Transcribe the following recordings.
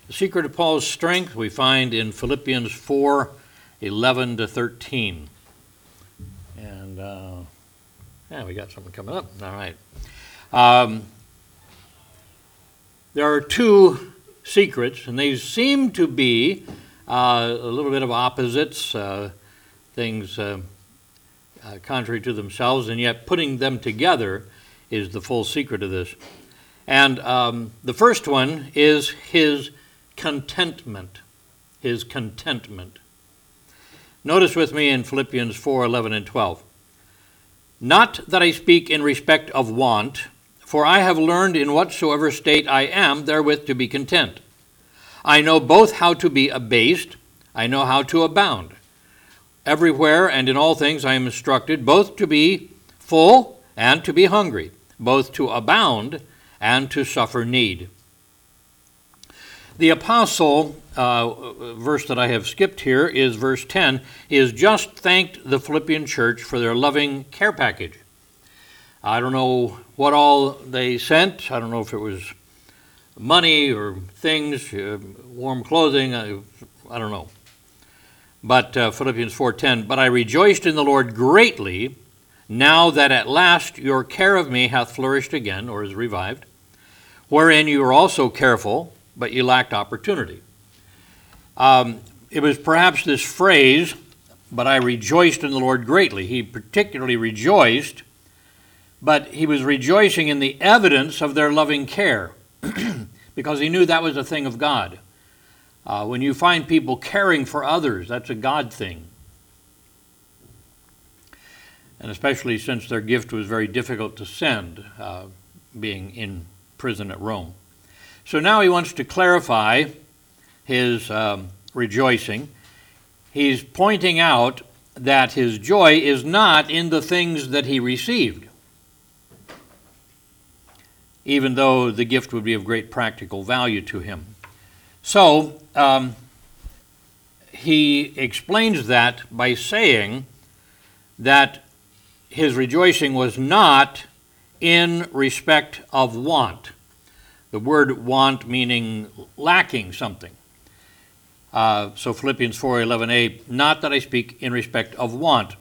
The secret of Paul's strength we find in Philippians 4:11 to 13. And, we got something coming up. All right. There are two secrets, and they seem to be a little bit of opposites, things contrary to themselves, and yet putting them together is the full secret of this. And the first one is his contentment. His contentment. Notice with me in Philippians 4:11 and 12. Not that I speak in respect of want, for I have learned in whatsoever state I am therewith to be content. I know both how to be abased, I know how to abound. Everywhere and in all things I am instructed both to be full and to be hungry, both to abound and to suffer need. The apostle, verse that I have skipped here is verse 10. He has just thanked the Philippian church for their loving care package. I don't know what all they sent. I don't know if it was money or things, warm clothing. I don't know. But Philippians 4:10, but I rejoiced in the Lord greatly, now that at last your care of me hath flourished again, or is revived, wherein you are also careful, but you lacked opportunity. It was perhaps this phrase, but I rejoiced in the Lord greatly. He particularly rejoiced, but he was rejoicing in the evidence of their loving care, because he knew that was a thing of God. When you find people caring for others, that's a God thing. And especially since their gift was very difficult to send, being in prison at Rome. So now he wants to clarify his rejoicing. He's pointing out that his joy is not in the things that he received, even though the gift would be of great practical value to him. So he explains that by saying that his rejoicing was not in respect of want. The word want meaning lacking something. So Philippians 4:11a, not that I speak in respect of want.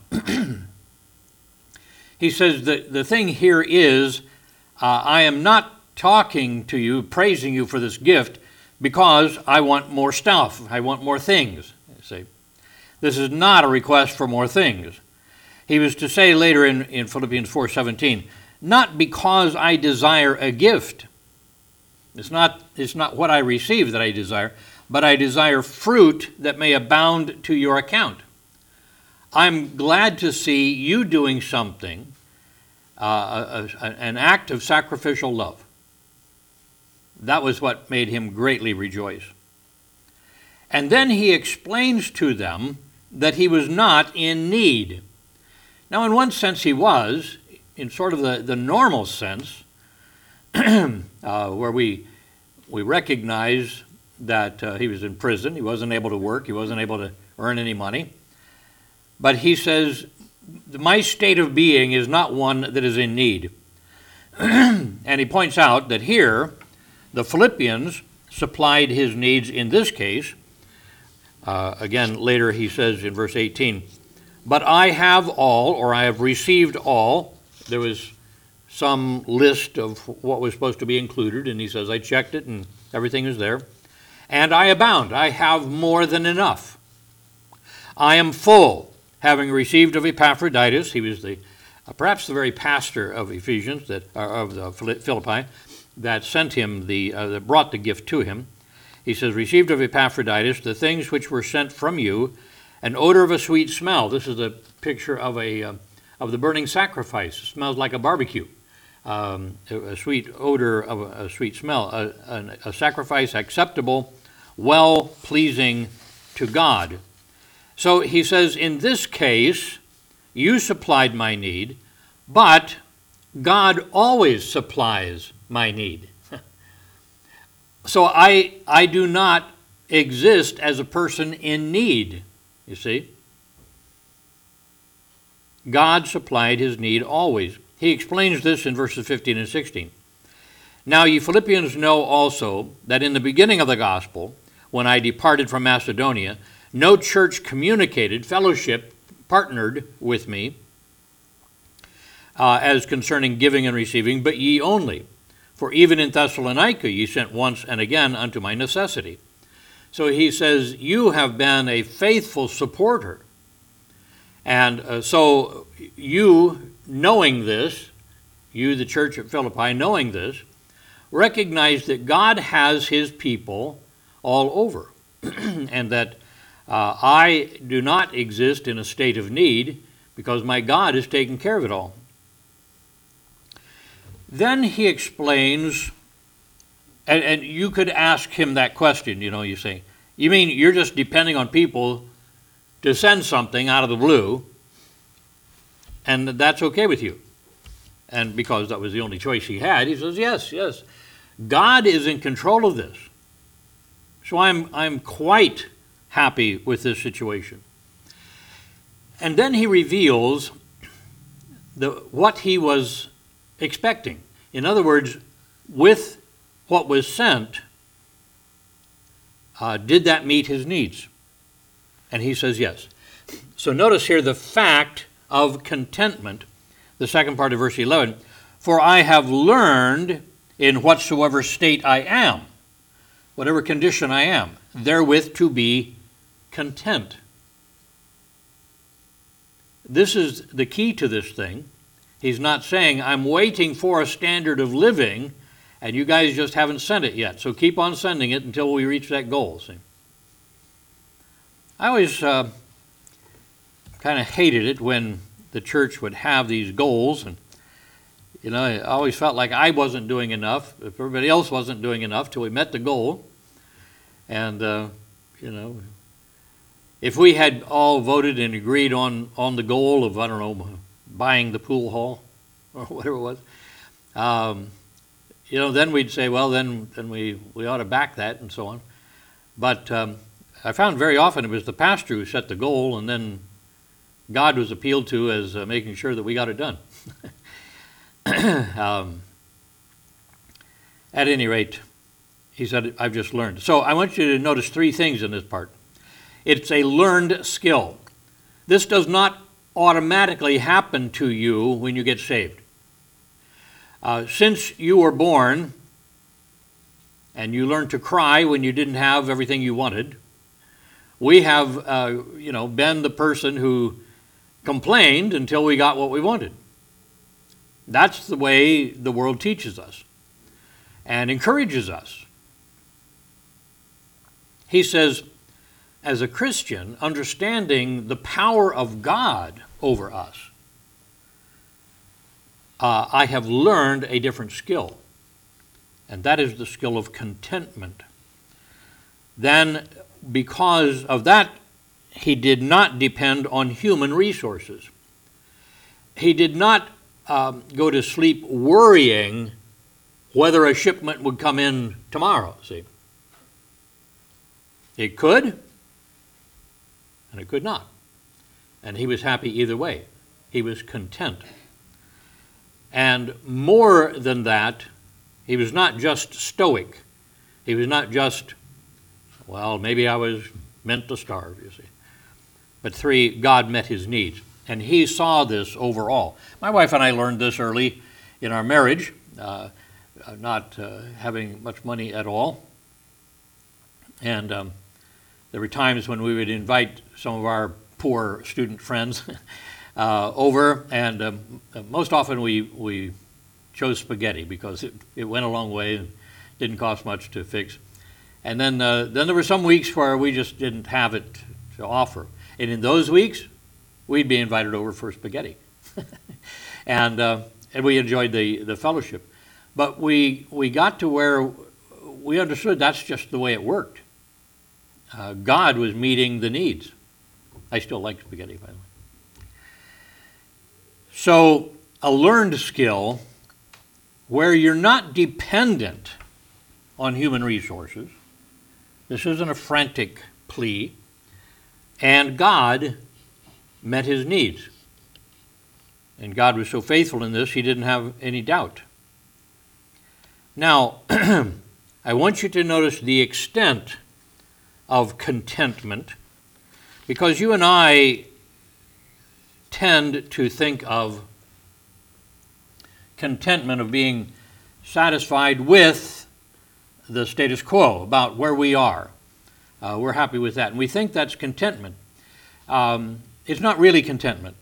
He says that the thing here is, I am not talking to you, praising you for this gift, because I want more stuff. I want more things. See, this is not a request for more things. He was to say later in Philippians 4:17, not because I desire a gift. It's not what I receive that I desire, but I desire fruit that may abound to your account. I'm glad to see you doing something, an act of sacrificial love. That was what made him greatly rejoice. And then he explains to them that he was not in need. Now, in one sense he was, in sort of the normal sense, where we recognize that he was in prison. He wasn't able to work. He wasn't able to earn any money. But he says, my state of being is not one that is in need. And he points out that here, the Philippians supplied his needs in this case. Again, later he says in verse 18, but I have all, or I have received all. There was some list of what was supposed to be included, and he says, I checked it, and everything is there. And I abound. I have more than enough. I am full, having received of Epaphroditus. He was perhaps the very pastor of Ephesians, of the Philippi, that sent him that brought the gift to him. He says, received of Epaphroditus the things which were sent from you, an odor of a sweet smell. This is a picture of the burning sacrifice. It smells like a barbecue. A sweet odor of a sweet smell, a sacrifice acceptable, well-pleasing to God. So he says, in this case, you supplied my need, but God always supplies my need. So I do not exist as a person in need, you see. God supplied his need always. He explains this in verses 15 and 16. Now ye Philippians know also that in the beginning of the gospel, when I departed from Macedonia, no church communicated, fellowship, partnered with me as concerning giving and receiving, but ye only. For even in Thessalonica ye sent once and again unto my necessity. So he says, you have been a faithful supporter. And so you, knowing this, you, the church at Philippi, knowing this, recognize that God has his people all over, and that I do not exist in a state of need because my God is taking care of it all. Then he explains, and you could ask him that question, you say, you mean you're just depending on people to send something out of the blue, and that's okay with you? And because that was the only choice he had, he says, yes. God is in control of this. So I'm quite happy with this situation. And then he reveals what he was expecting. In other words, with what was sent, did that meet his needs? And he says yes. So notice here the fact of contentment, the second part of verse 11. For I have learned in whatsoever state I am, whatever condition I am, therewith to be content. This is the key to this thing. He's not saying, I'm waiting for a standard of living, and you guys just haven't sent it yet, so keep on sending it until we reach that goal. See? I always kind of hated it when the church would have these goals, and I always felt like I wasn't doing enough, if everybody else wasn't doing enough, till we met the goal. And, if we had all voted and agreed on the goal of, buying the pool hall, or whatever it was, then we'd say, well, then we ought to back that, and so on. But I found very often it was the pastor who set the goal, and then God was appealed to as making sure that we got it done. At any rate, he said, I've just learned. So I want you to notice three things in this part. It's a learned skill. This does not automatically happen to you when you get saved. Since you were born and you learned to cry when you didn't have everything you wanted, we have, been the person who complained until we got what we wanted. That's the way the world teaches us and encourages us. He says, as a Christian, understanding the power of God over us, I have learned a different skill, and that is the skill of contentment. Then, because of that, he did not depend on human resources. He did not go to sleep worrying whether a shipment would come in tomorrow, see. It could, and it could not. And he was happy either way. He was content. And more than that, he was not just stoic. He was not just, well, maybe I was meant to starve, you see. But three, God met his needs. And he saw this overall. My wife and I learned this early in our marriage, not having much money at all. And there were times when we would invite some of our poor student friends over, and most often we chose spaghetti because it went a long way and didn't cost much to fix. And then there were some weeks where we just didn't have it to offer. And in those weeks, we'd be invited over for spaghetti. and we enjoyed the fellowship. But we got to where we understood that's just the way it worked. God was meeting the needs. I still like spaghetti, by the way. So a learned skill where you're not dependent on human resources. This isn't a frantic plea. And God met his needs. And God was so faithful in this, he didn't have any doubt. Now, I want you to notice the extent of contentment, because you and I tend to think of contentment of being satisfied with the status quo, about where we are. We're happy with that, and we think that's contentment. It's not really contentment.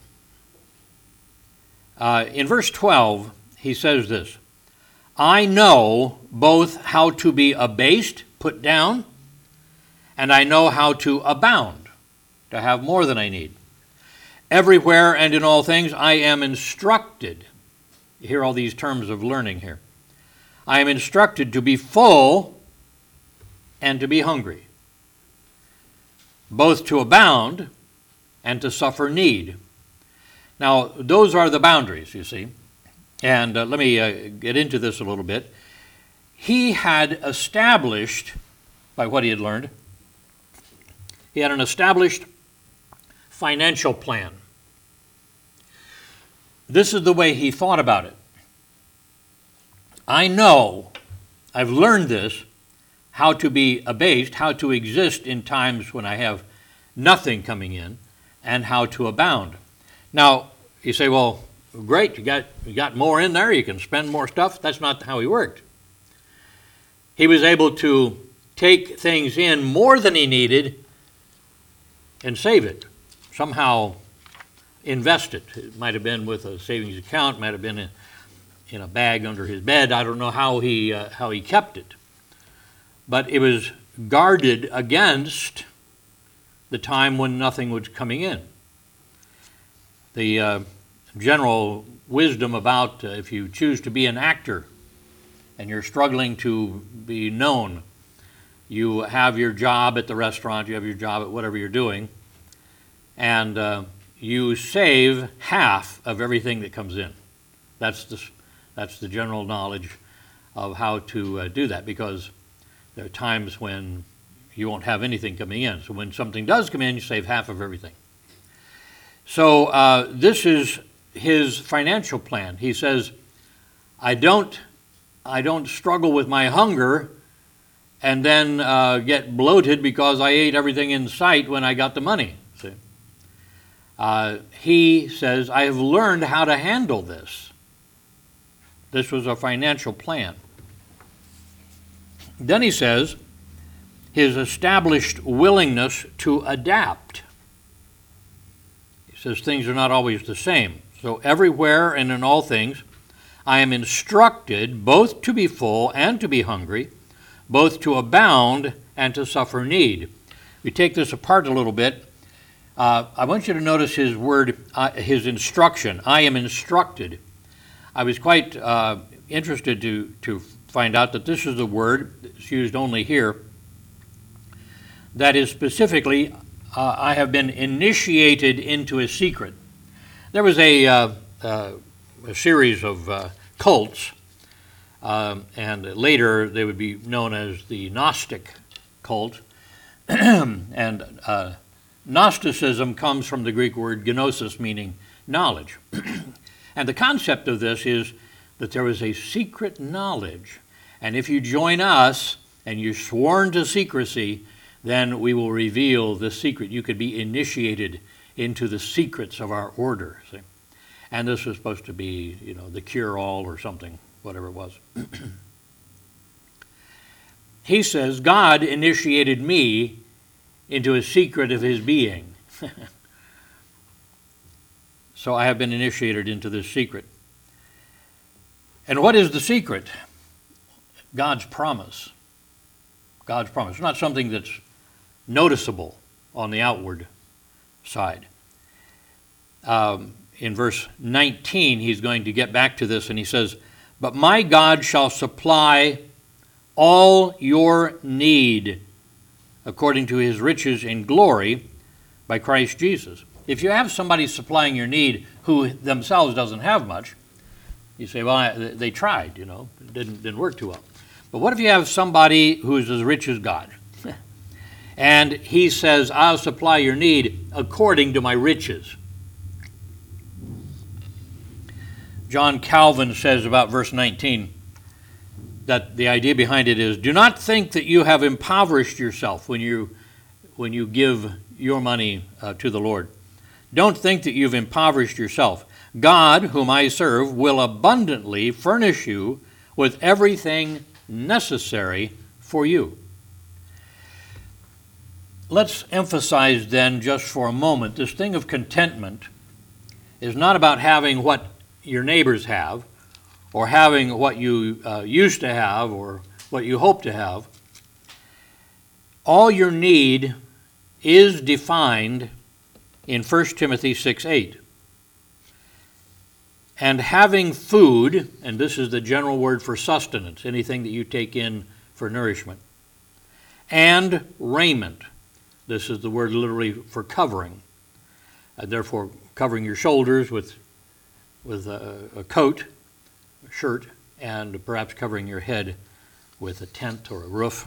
In verse 12, he says this, I know both how to be abased, put down, and I know how to abound, to have more than I need. Everywhere and in all things I am instructed. You hear all these terms of learning here. I am instructed to be full and to be hungry, both to abound and to suffer need. Now, those are the boundaries, you see. And let me get into this a little bit. He had established, by what he had learned, he had an established financial plan. This is the way he thought about it. I know, I've learned this, how to be abased, how to exist in times when I have nothing coming in, and how to abound. Now, you say, well, great, you got more in there, you can spend more stuff. That's not how he worked. He was able to take things in more than he needed and save it. Somehow invest it. It might have been with a savings account, might have been in a bag under his bed. I don't know how he kept it. But it was guarded against the time when nothing was coming in. The general wisdom about if you choose to be an actor and you're struggling to be known, you have your job at the restaurant, you have your job at whatever you're doing, and you save half of everything that comes in. That's the general knowledge of how to do that, because there are times when you won't have anything coming in. So when something does come in, you save half of everything. So this is his financial plan. He says, I don't struggle with my hunger and then get bloated because I ate everything in sight when I got the money. See? He says, I have learned how to handle this. This was a financial plan. Then he says, his established willingness to adapt. He says things are not always the same. So everywhere and in all things, I am instructed both to be full and to be hungry, both to abound and to suffer need. We take this apart a little bit. I want you to notice his word, his instruction. I am instructed. I was quite interested to find out that this is a word that's used only here. That is specifically, I have been initiated into a secret. There was a series of cults, and later they would be known as the Gnostic cult. And Gnosticism comes from the Greek word gnosis, meaning knowledge. And the concept of this is that there is a secret knowledge. And if you join us and you're sworn to secrecy, then we will reveal the secret. You could be initiated into the secrets of our order. See? And this was supposed to be, the cure-all or something, whatever it was. He says, God initiated me into a secret of his being. So I have been initiated into this secret. And what is the secret? God's promise. God's promise. It's not something that's noticeable on the outward side. In verse 19, he's going to get back to this, and he says, but my God shall supply all your need according to his riches in glory by Christ Jesus. If you have somebody supplying your need who themselves doesn't have much, you say, well, they tried, it didn't work too well. But what if you have somebody who's as rich as God? And he says, I'll supply your need according to my riches. John Calvin says about verse 19, that the idea behind it is, do not think that you have impoverished yourself when you give your money to the Lord. Don't think that you've impoverished yourself. God, whom I serve, will abundantly furnish you with everything necessary for you. Let's emphasize then just for a moment, this thing of contentment is not about having what your neighbors have, or having what you used to have, or what you hope to have. All your need is defined in 1 Timothy 6:8. And having food, and this is the general word for sustenance, anything that you take in for nourishment, and raiment. This is the word literally for covering, and therefore covering your shoulders with a coat, a shirt, and perhaps covering your head with a tent or a roof.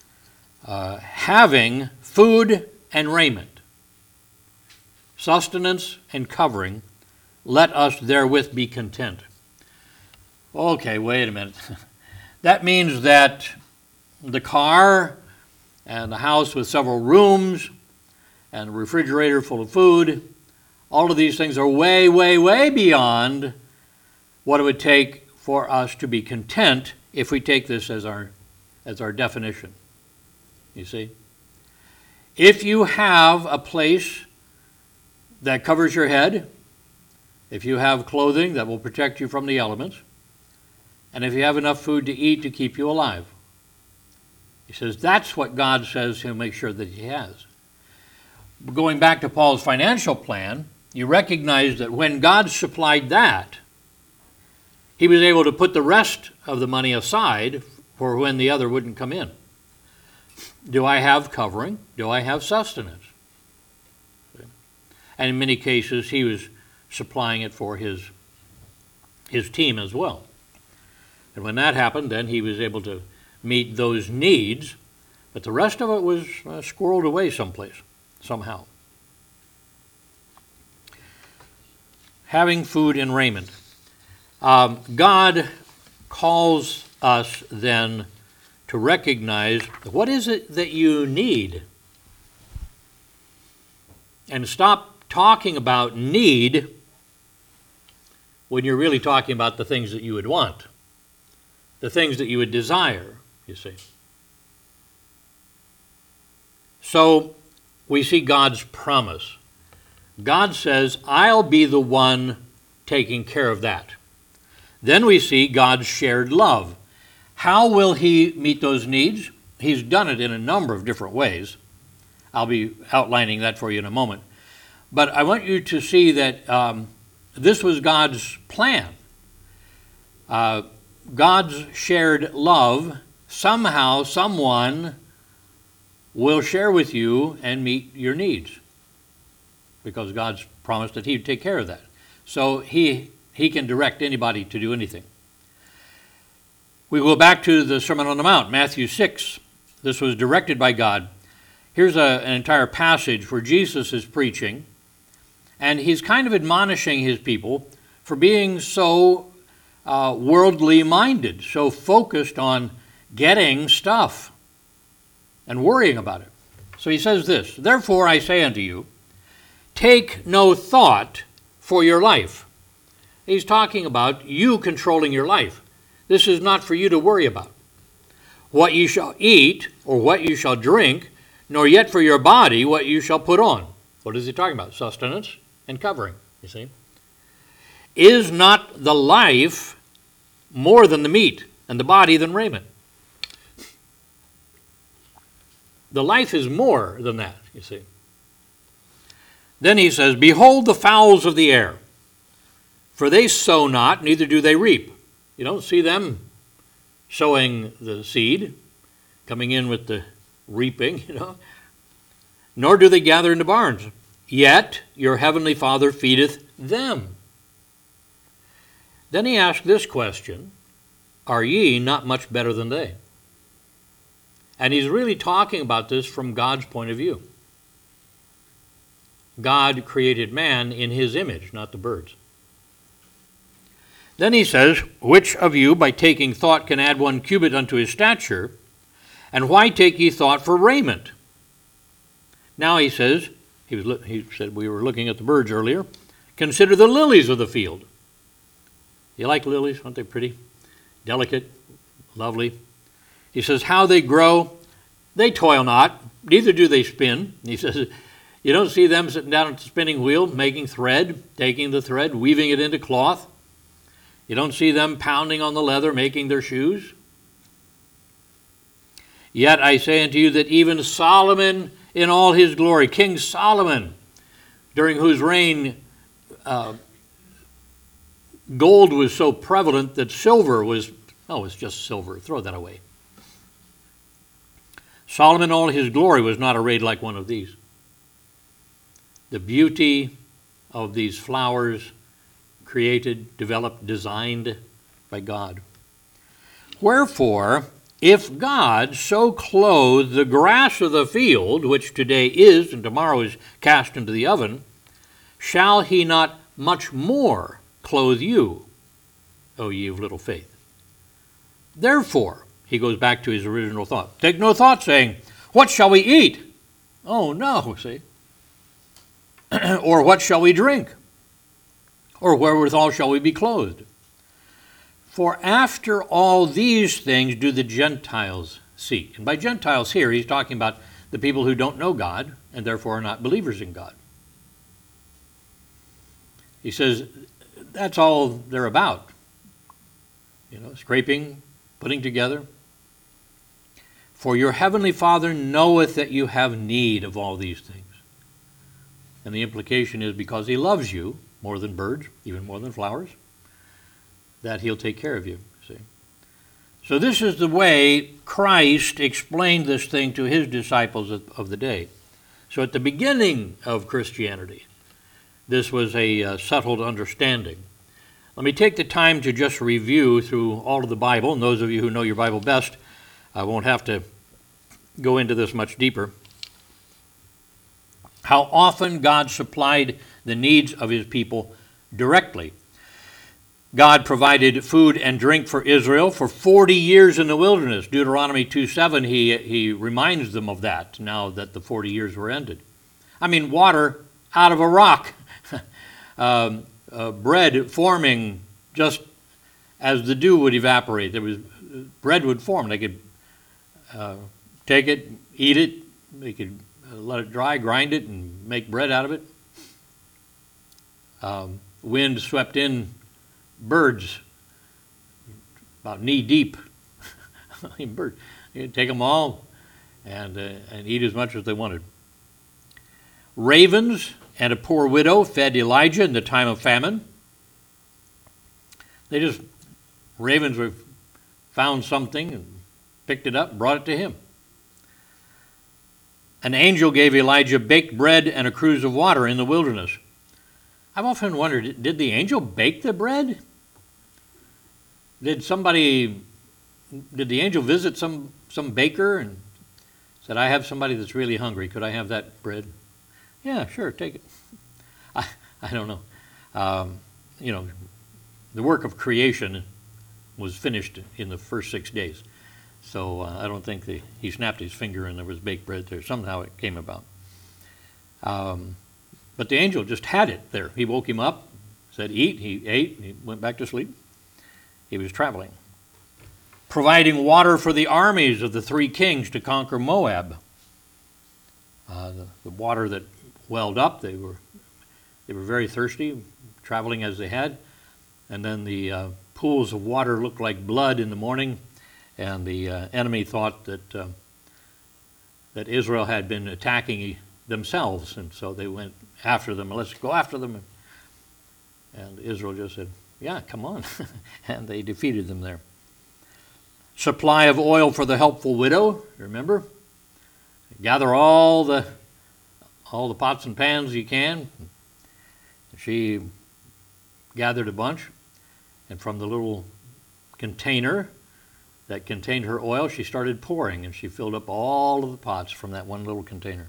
Having food and raiment, sustenance and covering, let us therewith be content. Okay, wait a minute. That means that the car and the house with several rooms and a refrigerator full of food, all of these things are way, way, way beyond what it would take for us to be content if we take this as our definition. You see? If you have a place that covers your head, if you have clothing that will protect you from the elements, and if you have enough food to eat to keep you alive. He says that's what God says he'll make sure that he has. Going back to Paul's financial plan, you recognize that when God supplied that, he was able to put the rest of the money aside for when the other wouldn't come in. Do I have covering? Do I have sustenance? And in many cases, he was supplying it for his team as well. And when that happened, then he was able to meet those needs, but the rest of it was squirreled away someplace, somehow. Having food and raiment. God calls us then to recognize what is it that you need, and stop talking about need when you're really talking about the things that you would want, the things that you would desire, you see. So we see God's promise. God says, I'll be the one taking care of that. Then we see God's shared love. How will he meet those needs? He's done it in a number of different ways. I'll be outlining that for you in a moment. But I want you to see that this was God's plan. God's shared love, somehow someone will share with you and meet your needs, because God's promised that he would take care of that. So he can direct anybody to do anything. We go back to the Sermon on the Mount, Matthew 6. This was directed by God. Here's an entire passage where Jesus is preaching, and he's kind of admonishing his people for being so worldly minded, so focused on getting stuff and worrying about it. So he says this, therefore I say unto you, take no thought for your life. He's talking about you controlling your life. This is not for you to worry about. What you shall eat or what you shall drink, nor yet for your body what you shall put on. What is he talking about? Sustenance and covering, you see. Is not the life more than the meat, and the body than raiment? The life is more than that, you see. Then he says, behold the fowls of the air, for they sow not, neither do they reap. You don't see them sowing the seed, coming in with the reaping, nor do they gather into barns. Yet your heavenly Father feedeth them. Then he asked this question, are ye not much better than they? And he's really talking about this from God's point of view. God created man in his image, not the birds. Then he says, which of you by taking thought can add 1 cubit unto his stature? And why take ye thought for raiment? Now he says, he said we were looking at the birds earlier, consider the lilies of the field. You like lilies? Aren't they pretty? Delicate, lovely. He says, how they grow, they toil not, neither do they spin. He says, you don't see them sitting down at the spinning wheel, making thread, taking the thread, weaving it into cloth. You don't see them pounding on the leather, making their shoes. Yet I say unto you that even Solomon in all his glory, King Solomon, during whose reign gold was so prevalent that silver was, it's just silver, throw that away. Solomon in all his glory was not arrayed like one of these. The beauty of these flowers created, developed, designed by God. Wherefore, if God so clothe the grass of the field, which today is and tomorrow is cast into the oven, shall he not much more clothe you, O ye of little faith? Therefore, he goes back to his original thought. Take no thought, saying, what shall we eat? Oh, no, see. Or what shall we drink? Or wherewithal shall we be clothed? For after all these things do the Gentiles seek. And by Gentiles here, he's talking about the people who don't know God and therefore are not believers in God. He says that's all they're about. Scraping, putting together. For your heavenly Father knoweth that you have need of all these things. And the implication is because he loves you more than birds, even more than flowers, that he'll take care of you, see. So this is the way Christ explained this thing to his disciples of the day. So at the beginning of Christianity, this was a settled understanding. Let me take the time to just review through all of the Bible, and those of you who know your Bible best, I won't have to go into this much deeper. How often God supplied the needs of his people directly. God provided food and drink for Israel for 40 years in the wilderness. Deuteronomy 2:7, he reminds them of that now that the 40 years were ended. Water out of a rock. Bread forming just as the dew would evaporate. Bread would form. They could take it, eat it. They could let it dry, grind it, and make bread out of it. Wind swept in birds about knee deep. Bird, you could take them all and eat as much as they wanted. Ravens and a poor widow fed Elijah in the time of famine. Ravens found something and picked it up, brought it to him. An angel gave Elijah baked bread and a cruse of water in the wilderness. I've often wondered, did the angel bake the bread? Did the angel visit some baker and said, I have somebody that's really hungry. Could I have that bread? Yeah, sure, take it. I don't know. The work of creation was finished in the first 6 days. So I don't think he snapped his finger and there was baked bread there. Somehow it came about. But the angel just had it there. He woke him up, said eat. He ate, and he went back to sleep. He was traveling. Providing water for the armies of the 3 kings to conquer Moab. The water that welled up, they were very thirsty, traveling as they had. And then the pools of water looked like blood in the morning. And the enemy thought that Israel had been attacking themselves, and so they went after them. Let's go after them. And Israel just said, yeah, come on. And they defeated them there. Supply of oil for the helpful widow, remember? Gather all the pots and pans you can. She gathered a bunch, and from the little container that contained her oil, she started pouring, and she filled up all of the pots from that one little container.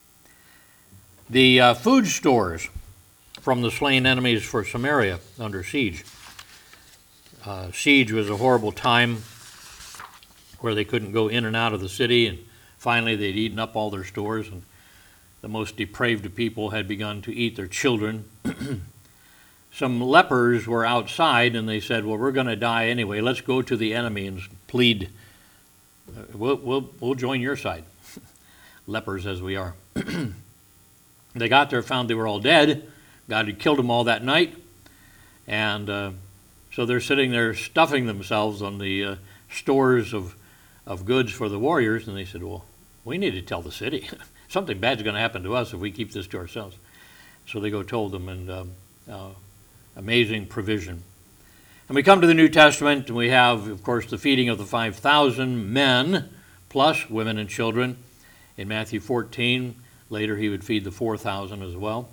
The food stores from the slain enemies for Samaria under siege. siege was a horrible time where they couldn't go in and out of the city, and finally they'd eaten up all their stores, and the most depraved people had begun to eat their children. Some lepers were outside, and they said, well, we're going to die anyway. Let's go to the enemy and plead. We'll join your side, lepers as we are. They got there, found they were all dead. God had killed them all that night. And so they're sitting there stuffing themselves on the stores of goods for the warriors. And they said, well, we need to tell the city. Something bad's going to happen to us if we keep this to ourselves. So they told them, and amazing provision. And we come to the New Testament, and we have, of course, the feeding of the 5,000 men, plus women and children. In Matthew 14, later he would feed the 4,000 as well.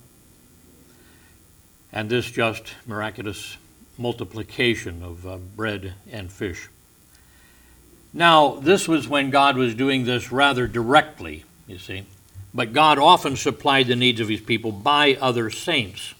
And this just miraculous multiplication of bread and fish. Now, this was when God was doing this rather directly, you see. But God often supplied the needs of his people by other saints.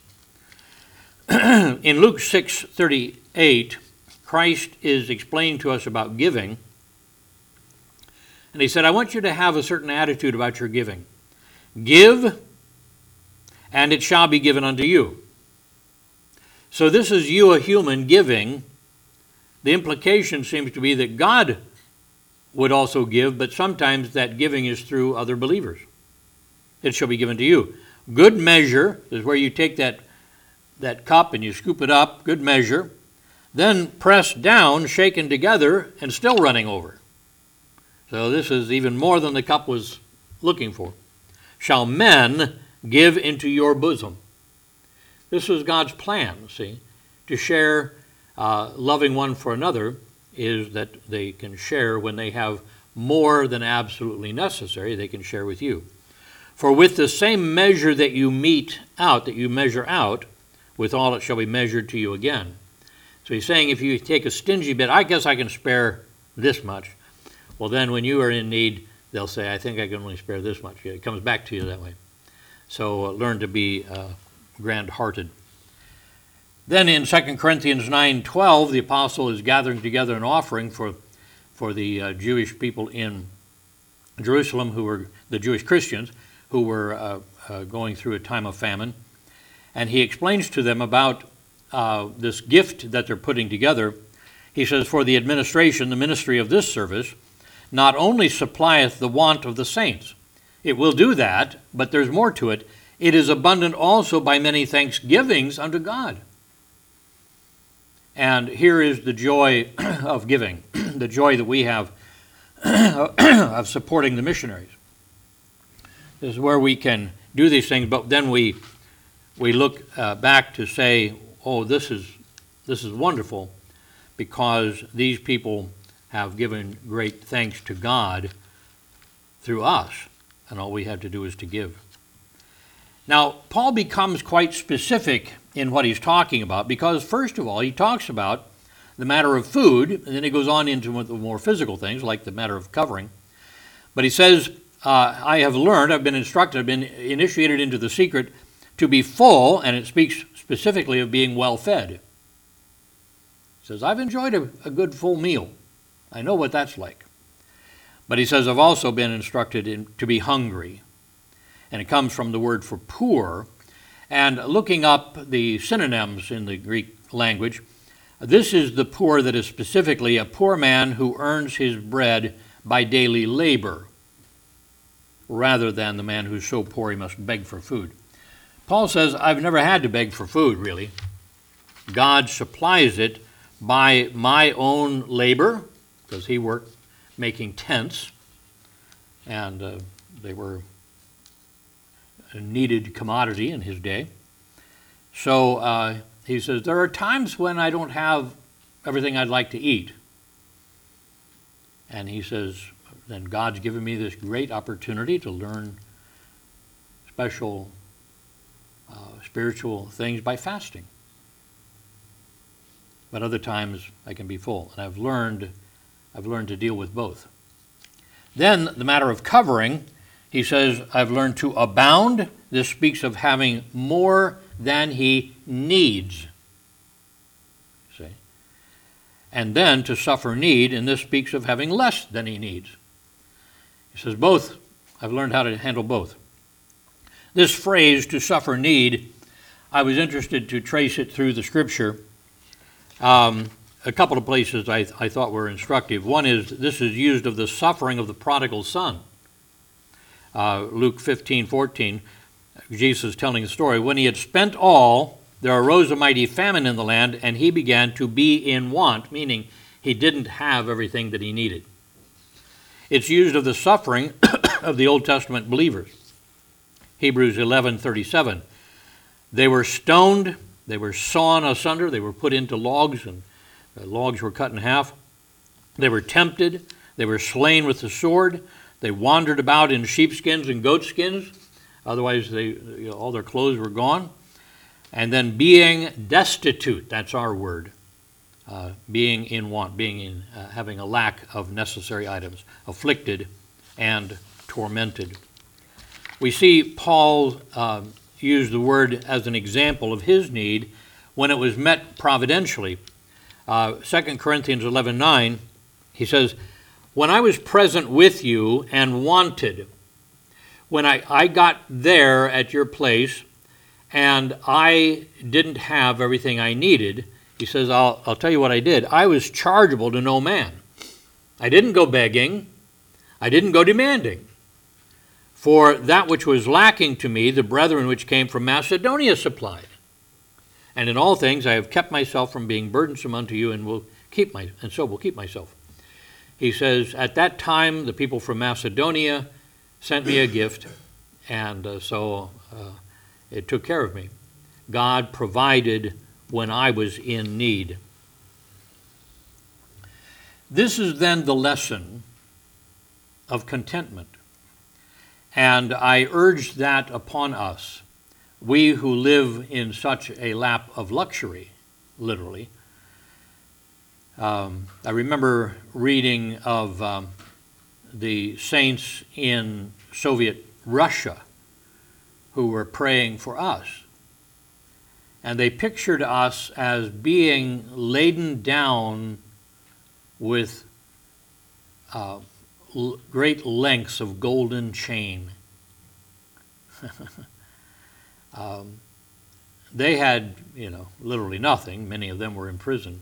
In Luke 6:38, Christ is explaining to us about giving. And he said, I want you to have a certain attitude about your giving. Give, and it shall be given unto you. So this is you, a human, giving. The implication seems to be that God would also give, but sometimes that giving is through other believers. It shall be given to you. Good measure is where you take that cup and you scoop it up, good measure, then pressed down, shaken together, and still running over. So this is even more than the cup was looking for. Shall men give into your bosom? This is God's plan, see, to share loving one for another is that they can share when they have more than absolutely necessary, they can share with you. For with the same measure that you measure out, withal it shall be measured to you again. So he's saying if you take a stingy bit, I guess I can spare this much. Well, then when you are in need, they'll say, I think I can only spare this much. It comes back to you that way. So learn to be grand-hearted. Then in 2 Corinthians 9:12, the apostle is gathering together an offering for the Jewish people in Jerusalem, who were the Jewish Christians, who were going through a time of famine. And he explains to them about this gift that they're putting together. He says, for the administration, the ministry of this service, not only supplieth the want of the saints. It will do that, but there's more to it. It is abundant also by many thanksgivings unto God. And here is the joy of giving, the joy that we have of supporting the missionaries. This is where we can do these things, but then we look back to say, oh, this is wonderful, because these people have given great thanks to God through us, and all we have to do is to give. Now, Paul becomes quite specific in what he's talking about, because first of all, he talks about the matter of food, and then he goes on into the more physical things, like the matter of covering. But he says, I have learned, I've been instructed, I've been initiated into the secret to be full, and it speaks specifically of being well fed. He says, I've enjoyed a good full meal. I know what that's like. But he says, I've also been instructed to be hungry. And it comes from the word for poor. And looking up the synonyms in the Greek language, this is the poor that is specifically a poor man who earns his bread by daily labor, rather than the man who's so poor he must beg for food. Paul says, I've never had to beg for food, really. God supplies it by my own labor, because he worked making tents, and they were a needed commodity in his day. So he says, there are times when I don't have everything I'd like to eat. And he says, then God's given me this great opportunity to learn special spiritual things by fasting. But other times I can be full, and I've learned to deal with both. Then the matter of covering, he says, I've learned to abound. This speaks of having more than he needs. See? and then to suffer need, and this speaks of having less than he needs. He says both. I've learned how to handle both. This phrase, to suffer need, I was interested to trace it through the Scripture. A couple of places I thought were instructive. One is, this is used of the suffering of the prodigal son. Luke 15:14, Jesus is telling the story. When he had spent all, there arose a mighty famine in the land, and he began to be in want, meaning he didn't have everything that he needed. It's used of the suffering of the Old Testament believers. Hebrews 11:37. They were stoned, they were sawn asunder, they were put into logs, and the logs were cut in half. They were tempted, they were slain with the sword, they wandered about in sheepskins and goatskins, otherwise all their clothes were gone. And then being destitute, that's our word, being in want, having a lack of necessary items, afflicted and tormented. We see Paul use the word as an example of his need when it was met providentially. 2 Corinthians 11:9, he says, when I was present with you and wanted, when I got there at your place and I didn't have everything I needed, he says, I'll tell you what I did. I was chargeable to no man. I didn't go begging. I didn't go demanding. For that which was lacking to me, the brethren which came from Macedonia supplied. And in all things I have kept myself from being burdensome unto you, and so will keep myself. He says, at that time the people from Macedonia sent me a gift, and so it took care of me. God provided when I was in need. This is then the lesson of contentment. And I urge that upon us, we who live in such a lap of luxury, literally. I remember reading of the saints in Soviet Russia who were praying for us. And they pictured us as being laden down with great lengths of golden chain. They had, literally nothing. Many of them were in prison.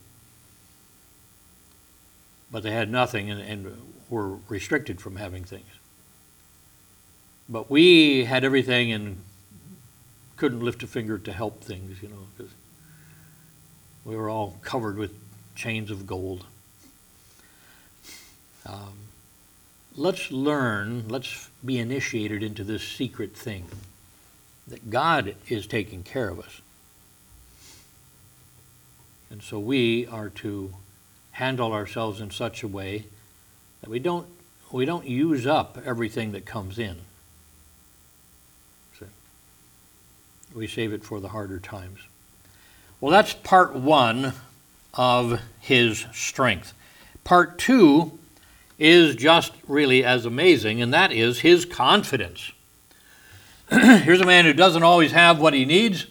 But they had nothing and were restricted from having things. But we had everything and couldn't lift a finger to help things, because we were all covered with chains of gold. Let's be initiated into this secret thing, that God is taking care of us. And so we are to handle ourselves in such a way that we don't use up everything that comes in. So we save it for the harder times. Well, that's part one of his strength. Part two is just really as amazing, and that is his confidence. Here's a man who doesn't always have what he needs,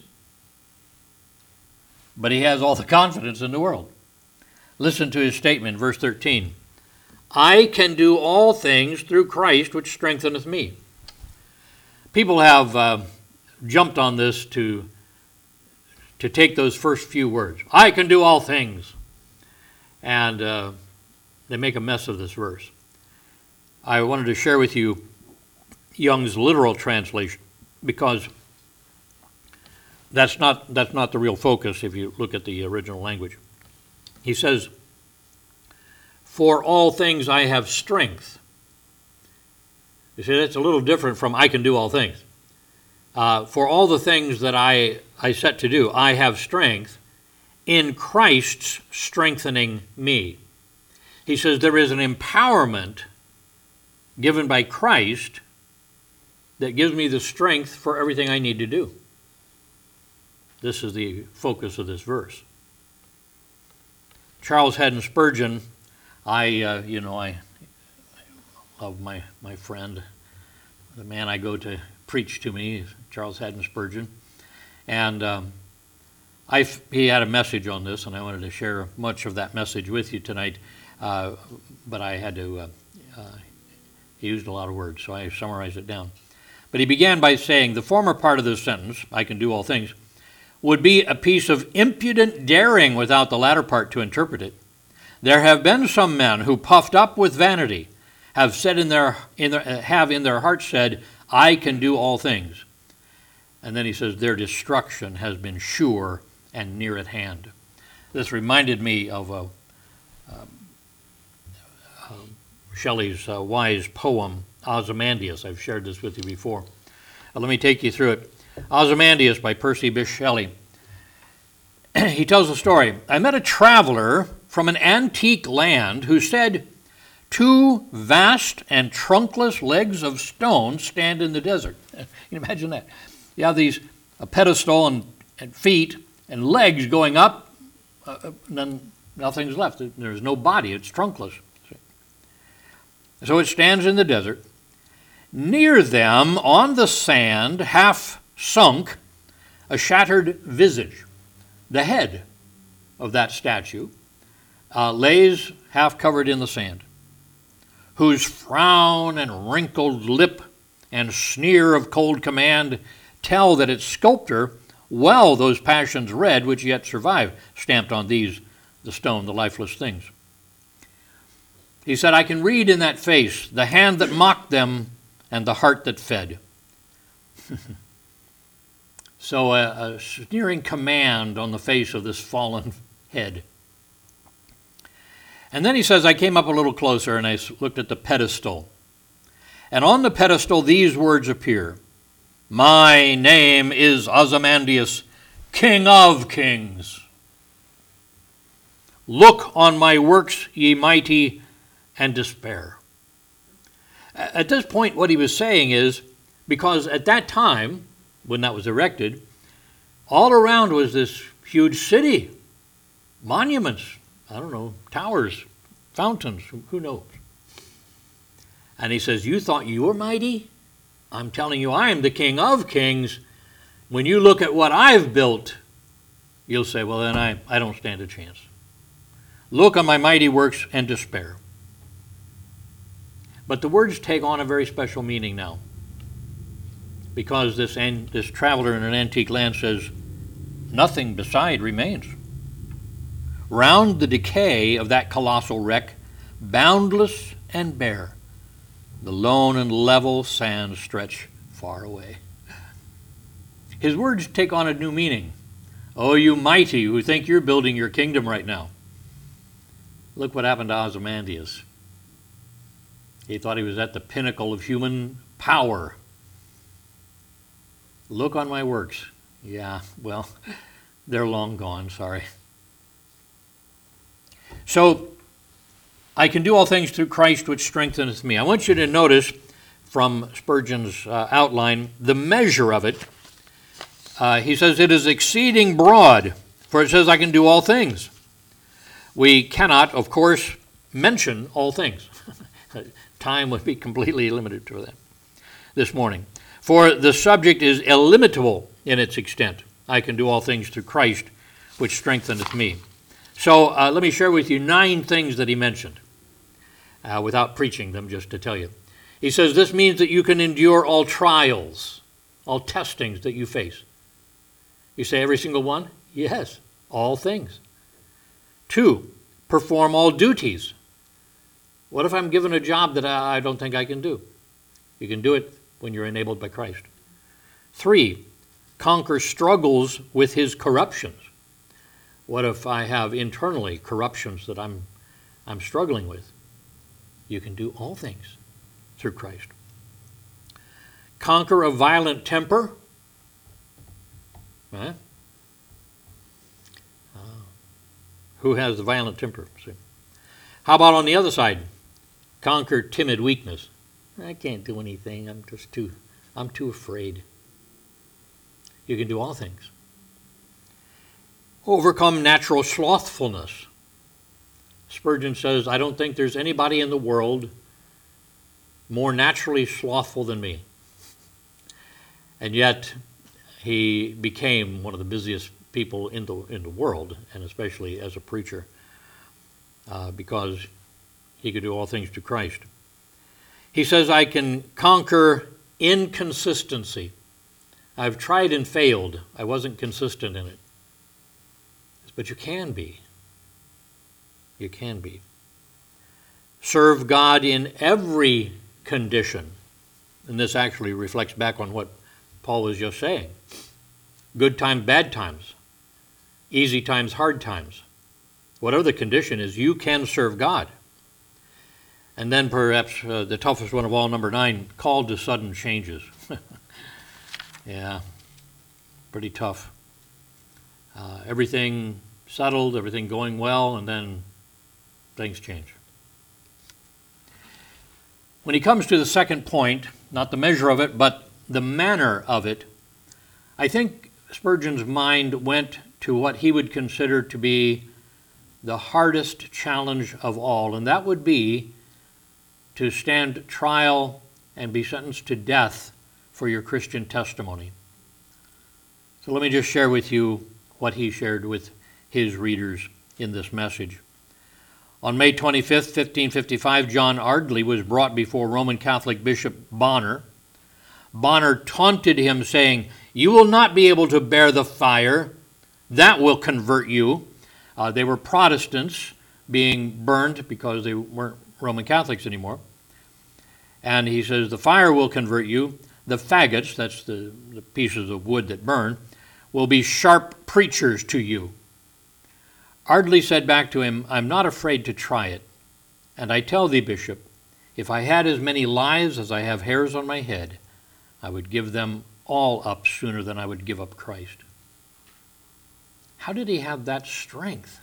but he has all the confidence in the world. Listen to his statement, verse 13. I can do all things through Christ, which strengtheneth me. People have jumped on this to take those first few words. I can do all things. And they make a mess of this verse. I wanted to share with you Young's literal translation, because that's not the real focus if you look at the original language. He says, for all things I have strength. You see, that's a little different from I can do all things. For all the things that I set to do, I have strength in Christ's strengthening me. He says there is an empowerment given by Christ that gives me the strength for everything I need to do. This is the focus of this verse. Charles Haddon Spurgeon, I love my friend, the man I go to preach to me, Charles Haddon Spurgeon. And He had a message on this, and I wanted to share much of that message with you tonight, but I had to, he used a lot of words, so I summarized it down. But he began by saying, the former part of this sentence, I can do all things, would be a piece of impudent daring without the latter part to interpret it. There have been some men who, puffed up with vanity, have said in their hearts said, I can do all things. And then he says, their destruction has been sure and near at hand. This reminded me of Shelley's wise poem, Ozymandias. I've shared this with you before. Let me take you through it. Ozymandias by Percy Bysshe Shelley. He tells a story. I met a traveler from an antique land who said, 2 vast and trunkless legs of stone stand in the desert. Can you imagine that? You have these a pedestal and feet and legs going up, and then nothing's left. There's no body. It's trunkless. So it stands in the desert. Near them, on the sand, half sunk, a shattered visage. The head of that statue lays half covered in the sand, whose frown and wrinkled lip and sneer of cold command tell that its sculptor well those passions read which yet survive, stamped on these, the stone, the lifeless things. He said, I can read in that face the hand that mocked them and the heart that fed. So a sneering command on the face of this fallen head. And then he says, I came up a little closer and I looked at the pedestal. And on the pedestal these words appear. My name is Ozymandias, King of Kings. Look on my works, ye mighty, and despair. At this point, what he was saying is, because at that time, when that was erected, all around was this huge city, monuments, I don't know, towers, fountains, who knows? And he says, you thought you were mighty? I'm telling you, I am the King of Kings. When you look at what I've built, you'll say, well, then I don't stand a chance. Look on my mighty works and despair. But the words take on a very special meaning now, because this traveler in an antique land says, nothing beside remains. Round the decay of that colossal wreck, boundless and bare, the lone and level sands stretch far away. His words take on a new meaning. Oh, you mighty who think you're building your kingdom right now. Look what happened to Ozymandias. He thought he was at the pinnacle of human power. Look on my works. Yeah, well, they're long gone, sorry. So, I can do all things through Christ which strengtheneth me. I want you to notice from Spurgeon's outline the measure of it. He says it is exceeding broad, for it says I can do all things. We cannot, of course, mention all things. Time would be completely limited to that this morning. For the subject is illimitable in its extent. I can do all things through Christ, which strengtheneth me. So let me share with you 9 things that he mentioned, without preaching them, just to tell you. He says this means that you can endure all trials, all testings that you face. You say every single one? Yes, all things. 2, perform all duties. What if I'm given a job that I don't think I can do? You can do it when you're enabled by Christ. 3, conquer struggles with his corruptions. What if I have internally corruptions that I'm struggling with? You can do all things through Christ. Conquer a violent temper. Huh? Who has the violent temper? See? How about on the other side? Conquer timid weakness. I can't do anything. I'm too afraid. You can do all things. Overcome natural slothfulness. Spurgeon says, I don't think there's anybody in the world more naturally slothful than me. And yet, he became one of the busiest people in the world, and especially as a preacher, because he could do all things through Christ. He says, I can conquer inconsistency. I've tried and failed. I wasn't consistent in it. But you can be. You can be. Serve God in every condition. And this actually reflects back on what Paul was just saying. Good times, bad times. Easy times, hard times. Whatever the condition is, you can serve God. And then perhaps the toughest one of all, number 9, called to sudden changes. Yeah, pretty tough. Everything settled, everything going well, and then things change. When he comes to the second point, not the measure of it, but the manner of it, I think Spurgeon's mind went to what he would consider to be the hardest challenge of all, and that would be to stand trial and be sentenced to death for your Christian testimony. So let me just share with you what he shared with his readers in this message. On May 25th, 1555, John Ardley was brought before Roman Catholic Bishop Bonner. Bonner taunted him, saying, "You will not be able to bear the fire. That will convert you." They were Protestants being burned because they weren't Roman Catholics anymore. And he says, the fire will convert you. The faggots, that's the pieces of wood that burn, will be sharp preachers to you. Ardley said back to him, I'm not afraid to try it. And I tell thee, Bishop, if I had as many lives as I have hairs on my head, I would give them all up sooner than I would give up Christ. How did he have that strength?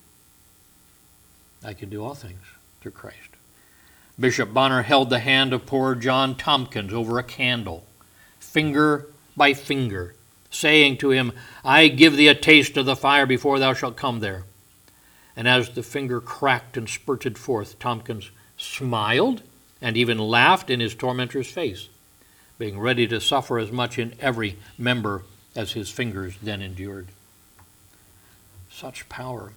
I can do all things through Christ. Bishop Bonner held the hand of poor John Tompkins over a candle, finger by finger, saying to him, I give thee a taste of the fire before thou shalt come there. And as the finger cracked and spurted forth, Tompkins smiled and even laughed in his tormentor's face, being ready to suffer as much in every member as his fingers then endured. Such power.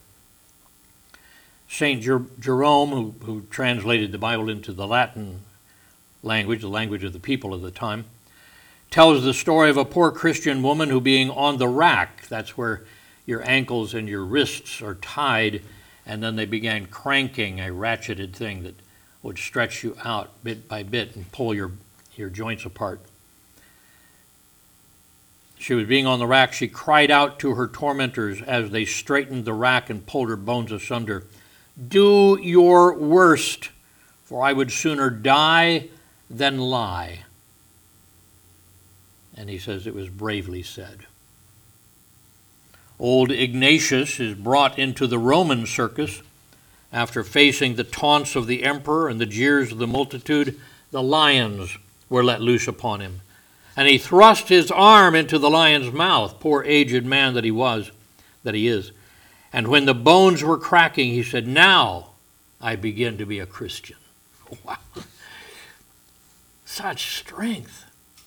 St. Jerome, who translated the Bible into the Latin language, the language of the people of the time, tells the story of a poor Christian woman who, being on the rack, that's where your ankles and your wrists are tied, and then they began cranking a ratcheted thing that would stretch you out bit by bit and pull your joints apart. She was being on the rack. She cried out to her tormentors as they straightened the rack and pulled her bones asunder, Do your worst, for I would sooner die than lie. And he says it was bravely said. Old Ignatius is brought into the Roman circus after facing the taunts of the emperor and the jeers of the multitude. The lions were let loose upon him, and he thrust his arm into the lion's mouth, poor aged man that he is. And when the bones were cracking, he said, Now I begin to be a Christian. Wow. Such strength.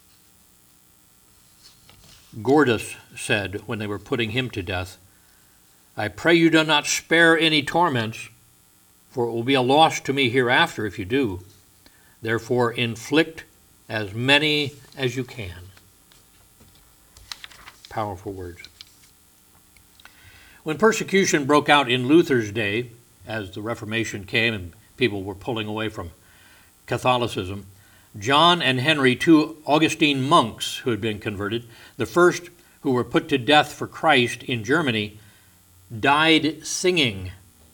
Gordus said when they were putting him to death, I pray you do not spare any torments, for it will be a loss to me hereafter if you do. Therefore inflict as many as you can. Powerful words. When persecution broke out in Luther's day, as the Reformation came and people were pulling away from Catholicism, John and Henry, two Augustine monks who had been converted, the first who were put to death for Christ in Germany, died singing.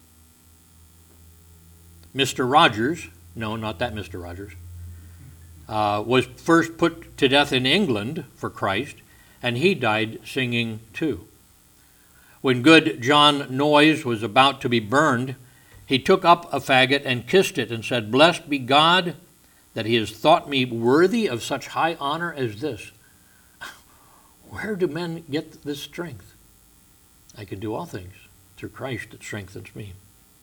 Mr. Rogers, no, not that Mr. Rogers, was first put to death in England for Christ, and he died singing too. When good John Noyes was about to be burned, he took up a faggot and kissed it and said, Blessed be God that he has thought me worthy of such high honor as this. Where do men get this strength? I can do all things through Christ that strengthens me.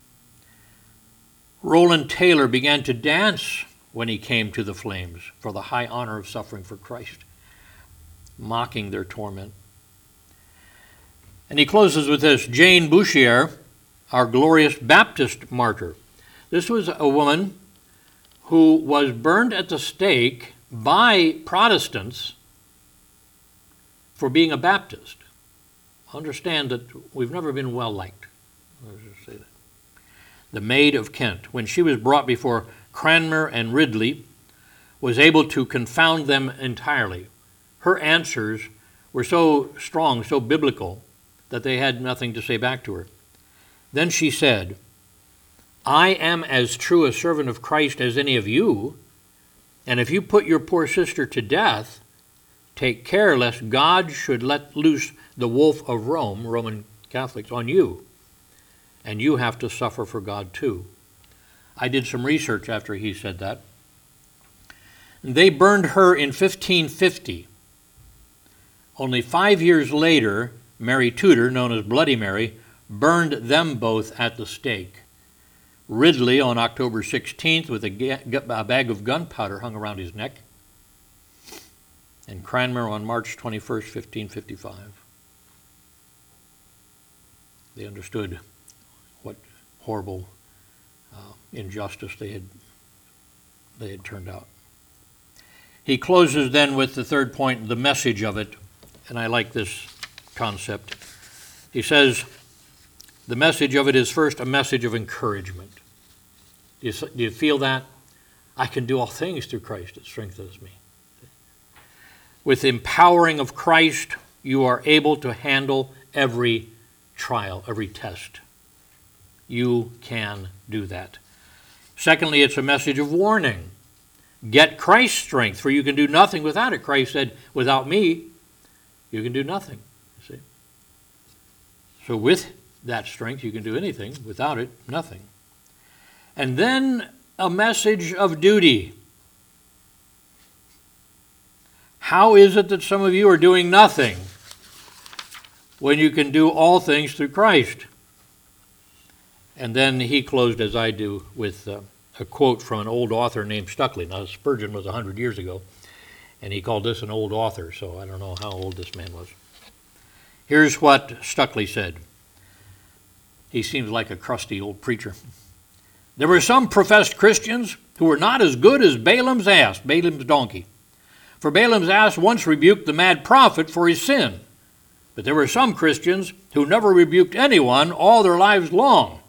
Roland Taylor began to dance when he came to the flames for the high honor of suffering for Christ, mocking their torment. And he closes with this: Jane Bouchier, our glorious Baptist martyr. This was a woman who was burned at the stake by Protestants for being a Baptist. Understand that we've never been well liked. Let's just say that. The Maid of Kent, when she was brought before Cranmer and Ridley, was able to confound them entirely. Her answers were so strong, so biblical, that they had nothing to say back to her. Then she said, I am as true a servant of Christ as any of you, and if you put your poor sister to death, take care lest God should let loose the wolf of Rome, Roman Catholics, on you, and you have to suffer for God too. I did some research after he said that. They burned her in 1550. Only 5 years later, Mary Tudor, known as Bloody Mary, burned them both at the stake. Ridley on October 16th with a bag of gunpowder hung around his neck, and Cranmer on March 21st, 1555. They understood what horrible injustice they had turned out. He closes then with the third point, the message of it, and I like this concept. He says, the message of it is first a message of encouragement. Do you feel that? I can do all things through Christ that strengthens me. With the empowering of Christ, you are able to handle every trial, every test. You can do that. Secondly, it's a message of warning. Get Christ's strength, for you can do nothing without it. Christ said, without me, you can do nothing. You see? So with that strength, you can do anything. Without it, nothing. And then a message of duty. How is it that some of you are doing nothing when you can do all things through Christ? And then he closed, as I do, with a quote from an old author named Stuckley. Now, Spurgeon was 100 years ago, and he called this an old author, so I don't know how old this man was. Here's what Stuckley said. He seems like a crusty old preacher. There were some professed Christians who were not as good as Balaam's ass, Balaam's donkey. For Balaam's ass once rebuked the mad prophet for his sin. But there were some Christians who never rebuked anyone all their lives long.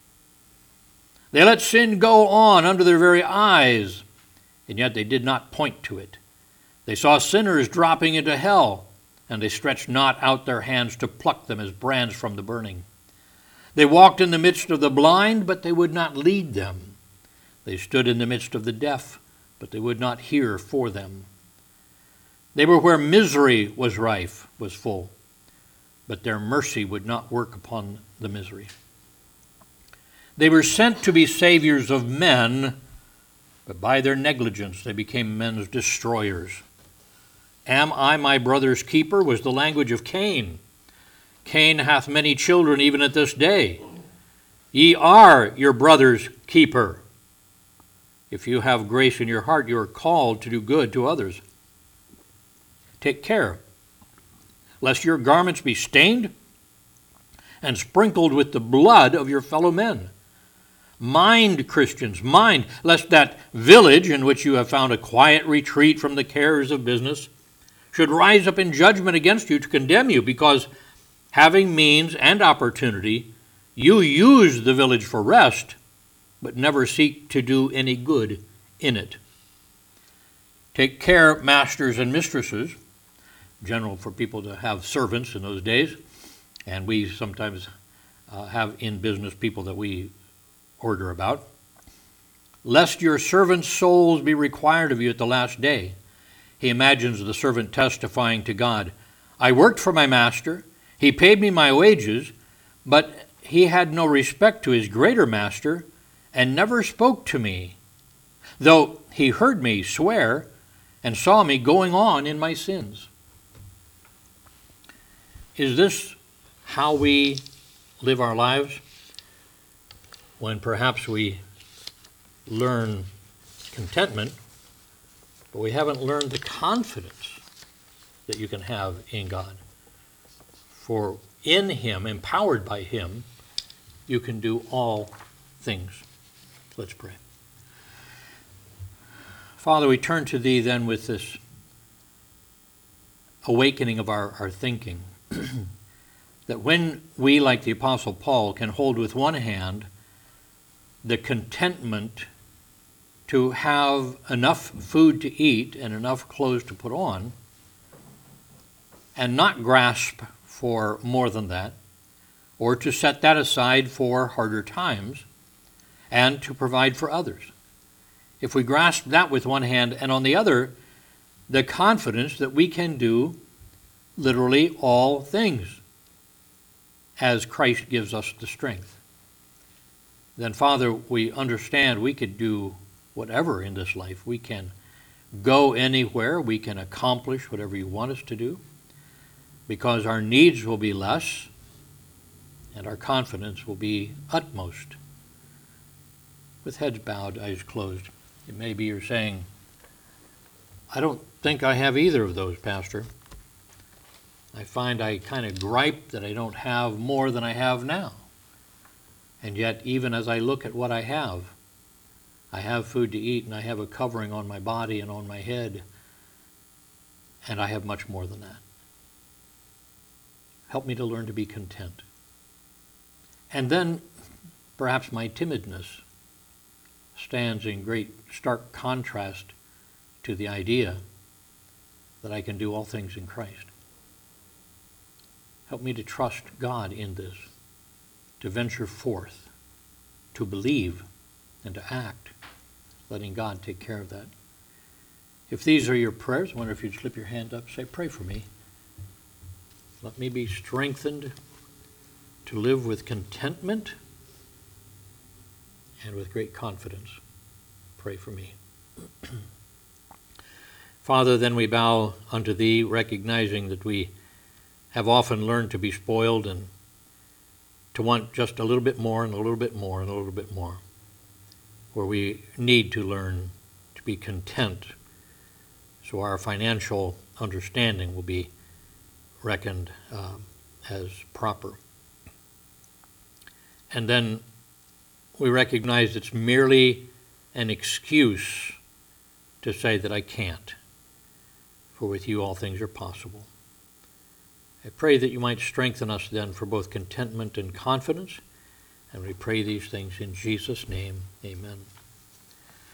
They let sin go on under their very eyes, and yet they did not point to it. They saw sinners dropping into hell, and they stretched not out their hands to pluck them as brands from the burning. They walked in the midst of the blind, but they would not lead them. They stood in the midst of the deaf, but they would not hear for them. They were where misery was rife, was full, but their mercy would not work upon the misery. They were sent to be saviors of men, but by their negligence they became men's destroyers. Am I my brother's keeper was the language of Cain. Cain hath many children even at this day. Ye are your brother's keeper. If you have grace in your heart, you are called to do good to others. Take care, lest your garments be stained and sprinkled with the blood of your fellow men. Mind, Christians, mind, lest that village in which you have found a quiet retreat from the cares of business should rise up in judgment against you to condemn you, because having means and opportunity, you use the village for rest, but never seek to do any good in it. Take care, masters and mistresses, general for people to have servants in those days, and we sometimes have in business people that we order about, lest your servants' souls be required of you at the last day. He imagines the servant testifying to God, I worked for my master, he paid me my wages, but he had no respect to his greater master and never spoke to me, though he heard me swear and saw me going on in my sins. Is this how we live our lives? When perhaps we learn contentment, but we haven't learned the confidence that you can have in God. For in him, empowered by him, you can do all things. Let's pray. Father, we turn to thee then with this awakening of our thinking, that when we, like the Apostle Paul, can hold with one hand the contentment to have enough food to eat and enough clothes to put on, and not grasp for more than that, or to set that aside for harder times, and to provide for others. If we grasp that with one hand, and on the other, the confidence that we can do literally all things as Christ gives us the strength, then, Father, we understand we could do whatever in this life. We can go anywhere. We can accomplish whatever you want us to do, because our needs will be less and our confidence will be utmost. With heads bowed, eyes closed, it may be you're saying, I don't think I have either of those, Pastor. I find I kind of gripe that I don't have more than I have now. And yet, even as I look at what I have food to eat, and I have a covering on my body and on my head, and I have much more than that. Help me to learn to be content. And then, perhaps my timidness stands in great stark contrast to the idea that I can do all things in Christ. Help me to trust God in this, to venture forth, to believe, and to act, letting God take care of that. If these are your prayers, I wonder if you'd slip your hand up, say, pray for me. Let me be strengthened to live with contentment and with great confidence. Pray for me. Father, then we bow unto thee, recognizing that we have often learned to be spoiled and to want just a little bit more and a little bit more and a little bit more, where we need to learn to be content so our financial understanding will be reckoned as proper. And then we recognize it's merely an excuse to say that I can't, for with you all things are possible. I pray that you might strengthen us then for both contentment and confidence, and we pray these things in Jesus' name. Amen.